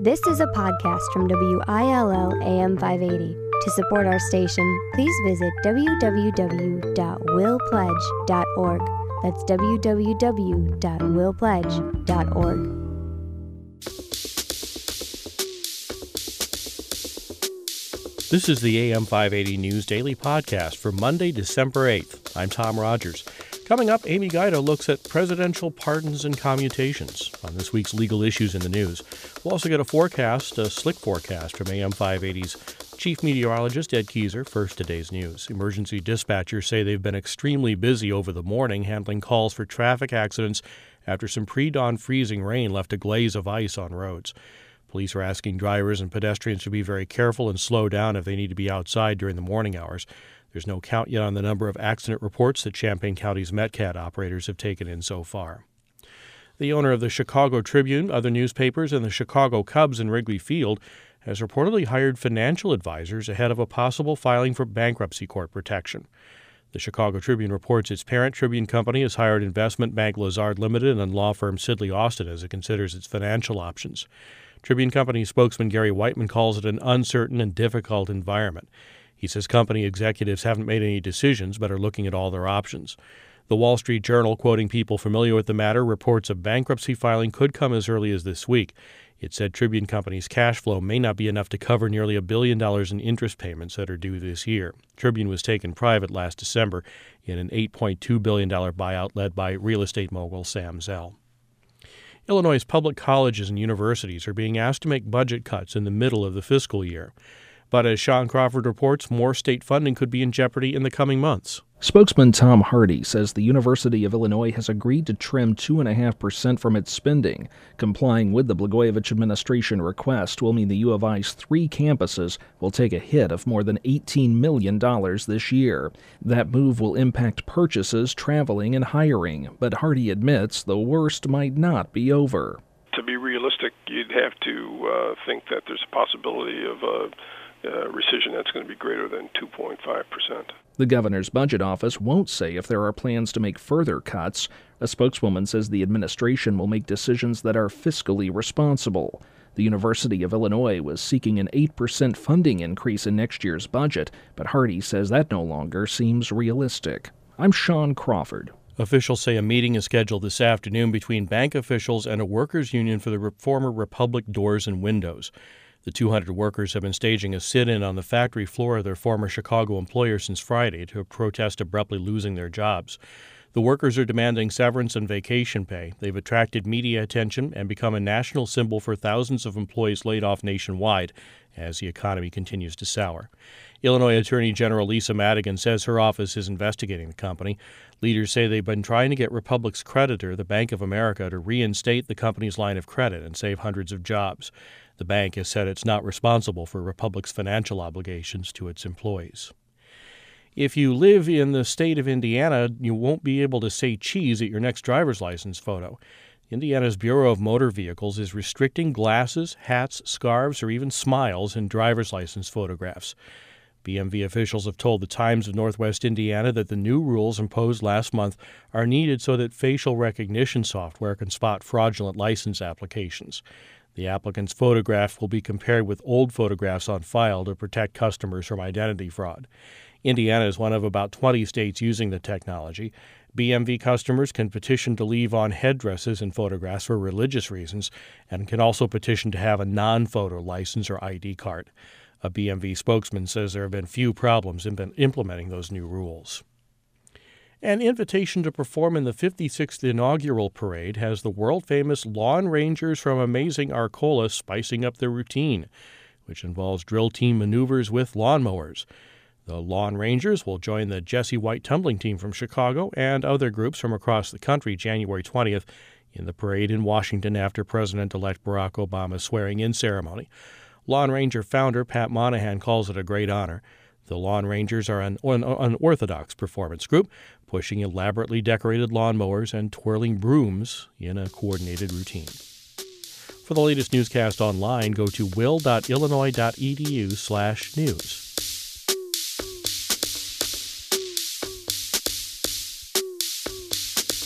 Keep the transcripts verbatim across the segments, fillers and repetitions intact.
This is a podcast from W I L L A M five eighty. To support our station, please visit w w w dot will pledge dot org. That's w w w dot will pledge dot org. This is the A M five eighty News Daily Podcast for Monday, December eighth. I'm Tom Rogers. Coming up, Amy Guida looks at presidential pardons and commutations on this week's legal issues in the news. We'll also get a forecast, a slick forecast from A M five eighty's Chief Meteorologist Ed Keyser. First, today's news. Emergency dispatchers say they've been extremely busy over the morning handling calls for traffic accidents after some pre-dawn freezing rain left a glaze of ice on roads. Police are asking drivers and pedestrians to be very careful and slow down if they need to be outside during the morning hours. There's no count yet on the number of accident reports that Champaign County's Metcat operators have taken in so far. The owner of the Chicago Tribune, other newspapers, and the Chicago Cubs in Wrigley Field has reportedly hired financial advisors ahead of a possible filing for bankruptcy court protection. The Chicago Tribune reports its parent Tribune Company has hired investment bank Lazard Limited and law firm Sidley Austin as it considers its financial options. Tribune Company spokesman Gary Whiteman calls it an uncertain and difficult environment. He says company executives haven't made any decisions but are looking at all their options. The Wall Street Journal, quoting people familiar with the matter, reports a bankruptcy filing could come as early as this week. It said Tribune Company's cash flow may not be enough to cover nearly a billion dollars in interest payments that are due this year. Tribune was taken private last December in an eight point two billion dollars buyout led by real estate mogul Sam Zell. Illinois' public colleges and universities are being asked to make budget cuts in the middle of the fiscal year. But as Sean Crawford reports, more state funding could be in jeopardy in the coming months. Spokesman Tom Hardy says the University of Illinois has agreed to trim two point five percent from its spending. Complying with the Blagojevich administration request will mean the U of I's three campuses will take a hit of more than eighteen million dollars this year. That move will impact purchases, traveling, and hiring, but Hardy admits the worst might not be over. To be realistic, you'd have to uh, think that there's a possibility of a Uh, rescission that's going to be greater than two point five percent. The governor's budget office won't say if there are plans to make further cuts. A spokeswoman says the administration will make decisions that are fiscally responsible. The University of Illinois was seeking an eight percent funding increase in next year's budget, but Hardy says that no longer seems realistic. I'm Sean Crawford. Officials say a meeting is scheduled this afternoon between bank officials and a workers' union for the former Republic Doors and Windows. The two hundred workers have been staging a sit-in on the factory floor of their former Chicago employer since Friday to protest abruptly losing their jobs. The workers are demanding severance and vacation pay. They've attracted media attention and become a national symbol for thousands of employees laid off nationwide as the economy continues to sour. Illinois Attorney General Lisa Madigan says her office is investigating the company. Leaders say they've been trying to get Republic's creditor, the Bank of America, to reinstate the company's line of credit and save hundreds of jobs. The bank has said it's not responsible for Republic's financial obligations to its employees. If you live in the state of Indiana, you won't be able to say cheese at your next driver's license photo. Indiana's Bureau of Motor Vehicles is restricting glasses, hats, scarves, or even smiles in driver's license photographs. B M V officials have told the Times of Northwest Indiana that the new rules imposed last month are needed so that facial recognition software can spot fraudulent license applications. The applicant's photograph will be compared with old photographs on file to protect customers from identity fraud. Indiana is one of about twenty states using the technology. B M V customers can petition to leave on headdresses and photographs for religious reasons and can also petition to have a non-photo license or I D card. A B M V spokesman says there have been few problems in implementing those new rules. An invitation to perform in the fifty-sixth inaugural parade has the world-famous Lawn Rangers from Amazing Arcola spicing up their routine, which involves drill team maneuvers with lawnmowers. The Lawn Rangers will join the Jesse White tumbling team from Chicago and other groups from across the country January twentieth in the parade in Washington after President-elect Barack Obama's swearing-in ceremony. Lawn Ranger founder Pat Monahan calls it a great honor. The Lawn Rangers are an unorthodox performance group, pushing elaborately decorated lawnmowers and twirling brooms in a coordinated routine. For the latest newscast online, go to will.illinois.edu slash news.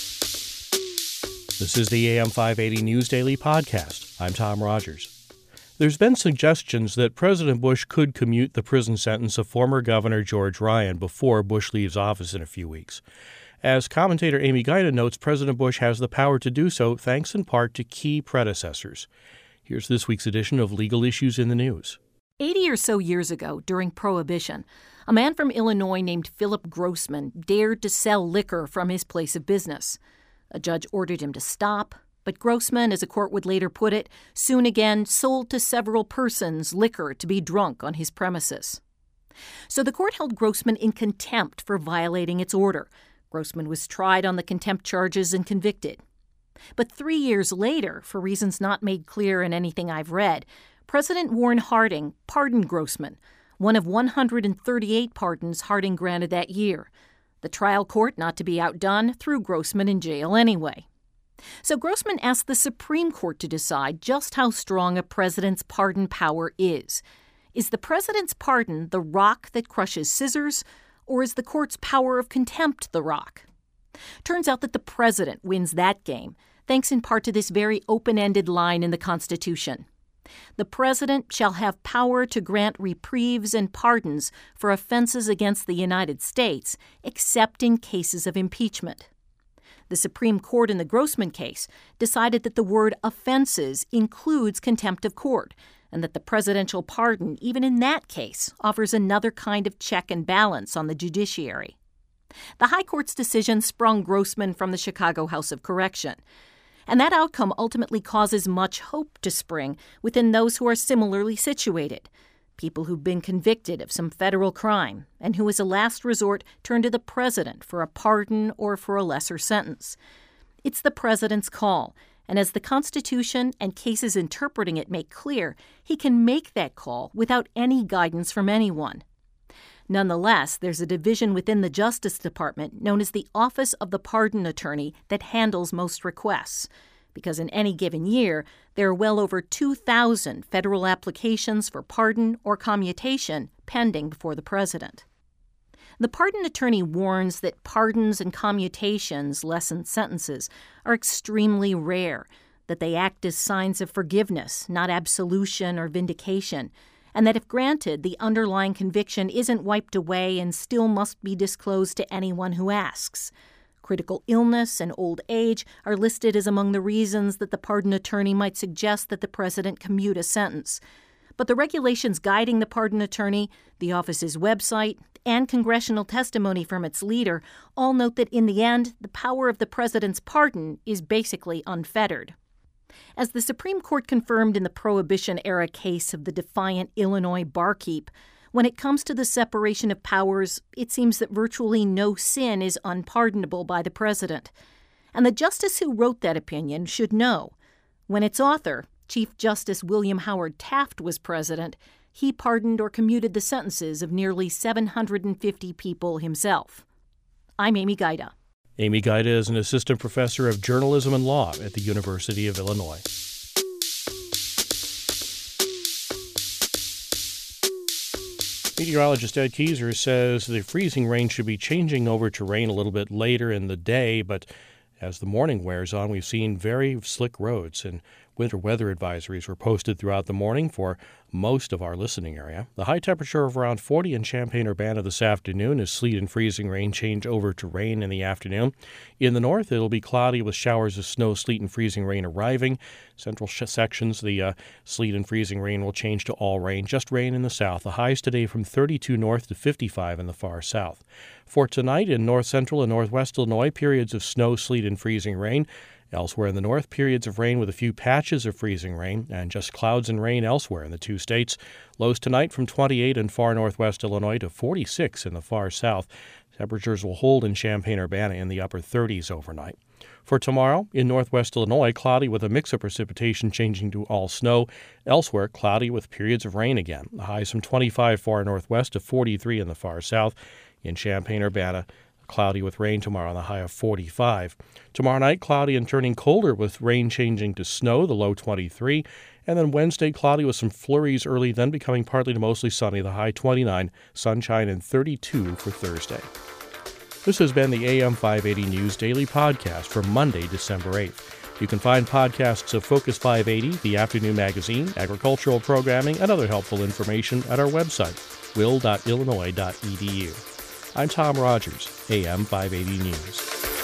This is the A M five eighty News Daily Podcast. I'm Tom Rogers. There's been suggestions that President Bush could commute the prison sentence of former Governor George Ryan before Bush leaves office in a few weeks. As commentator Amy Gaida notes, President Bush has the power to do so thanks in part to key predecessors. Here's this week's edition of Legal Issues in the News. Eighty or so years ago, during Prohibition, a man from Illinois named Philip Grossman dared to sell liquor from his place of business. A judge ordered him to stop, but Grossman, as a court would later put it, soon again sold to several persons liquor to be drunk on his premises. So the court held Grossman in contempt for violating its order. Grossman was tried on the contempt charges and convicted. But three years later, for reasons not made clear in anything I've read, President Warren Harding pardoned Grossman, one of one hundred thirty-eight pardons Harding granted that year. The trial court, not to be outdone, threw Grossman in jail anyway. So Grossman asked the Supreme Court to decide just how strong a president's pardon power is. Is the president's pardon the rock that crushes scissors, or is the court's power of contempt the rock? Turns out that the president wins that game, thanks in part to this very open-ended line in the Constitution. The president shall have power to grant reprieves and pardons for offenses against the United States, except in cases of impeachment. The Supreme Court in the Grossman case decided that the word offenses includes contempt of court, and that the presidential pardon, even in that case, offers another kind of check and balance on the judiciary. The High Court's decision sprung Grossman from the Chicago House of Correction, and that outcome ultimately causes much hope to spring within those who are similarly situated, people who've been convicted of some federal crime and who as a last resort turn to the president for a pardon or for a lesser sentence. It's the president's call, and as the Constitution and cases interpreting it make clear, he can make that call without any guidance from anyone. Nonetheless, there's a division within the Justice Department known as the Office of the Pardon Attorney that handles most requests, because in any given year, there are well over two thousand federal applications for pardon or commutation pending before the president. The pardon attorney warns that pardons and commutations, lessened sentences, are extremely rare, that they act as signs of forgiveness, not absolution or vindication, and that if granted, the underlying conviction isn't wiped away and still must be disclosed to anyone who asks. Critical illness and old age are listed as among the reasons that the pardon attorney might suggest that the president commute a sentence. But the regulations guiding the pardon attorney, the office's website, and congressional testimony from its leader all note that in the end, the power of the president's pardon is basically unfettered. As the Supreme Court confirmed in the Prohibition-era case of the defiant Illinois barkeep, when it comes to the separation of powers, it seems that virtually no sin is unpardonable by the president. And the justice who wrote that opinion should know. When its author, Chief Justice William Howard Taft, was president, he pardoned or commuted the sentences of nearly seven hundred fifty people himself. I'm Amy Gaida. Amy Gaida is an assistant professor of journalism and law at the University of Illinois. Meteorologist Ed Keyser says the freezing rain should be changing over to rain a little bit later in the day, but as the morning wears on, we've seen very slick roads, and winter weather advisories were posted throughout the morning for most of our listening area. The high temperature of around forty in Champaign-Urbana this afternoon as sleet and freezing rain change over to rain in the afternoon. In the north, it'll be cloudy with showers of snow, sleet, and freezing rain arriving. Central sh- sections, the uh, sleet and freezing rain will change to all rain, just rain in the south. The highs today from thirty-two north to fifty-five in the far south. For tonight in north central and northwest Illinois, periods of snow, sleet, and freezing rain. Elsewhere in the north, periods of rain with a few patches of freezing rain and just clouds and rain elsewhere in the two states. Lows tonight from twenty-eight in far northwest Illinois to forty-six in the far south. Temperatures will hold in Champaign-Urbana in the upper thirties overnight. For tomorrow, in northwest Illinois, cloudy with a mix of precipitation changing to all snow. Elsewhere, cloudy with periods of rain again. The highs from twenty-five far northwest to forty-three in the far south. In Champaign-Urbana, cloudy with rain tomorrow on the high of forty-five. Tomorrow night, cloudy and turning colder with rain changing to snow, the low twenty-three. And then Wednesday, cloudy with some flurries early, then becoming partly to mostly sunny, the high twenty-nine, sunshine and thirty-two for Thursday. This has been the A M five eighty News Daily Podcast for Monday, December eighth. You can find podcasts of Focus five eighty, the afternoon magazine, agricultural programming, and other helpful information at our website, will dot illinois dot e d u. I'm Tom Rogers, A M five eighty News.